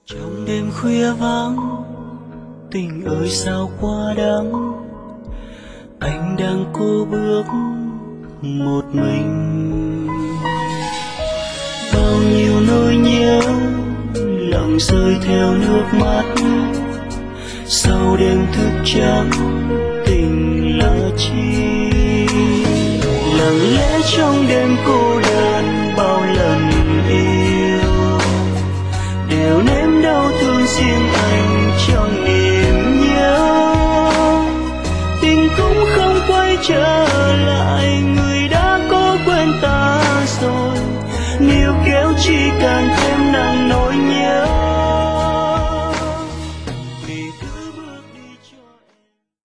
Trong đêm khuya vắng, tình ơi sao quá đắng, anh đang cố bước một mình. Bao nhiêu nỗi nhớ lặng rơi theo nước mắt, sau đêm thức trắng tình là chi. Lặng lẽ trong đêm cô